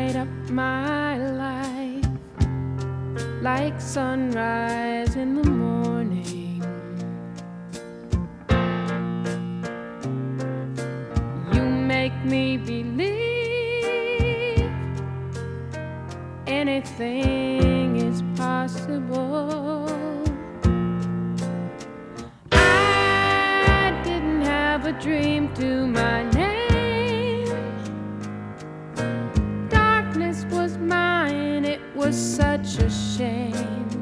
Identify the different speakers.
Speaker 1: light up my life like sunrise in the morning. You make me believe anything is possible. I didn't have a dream to my name. Darkness was mine, it was such a shame.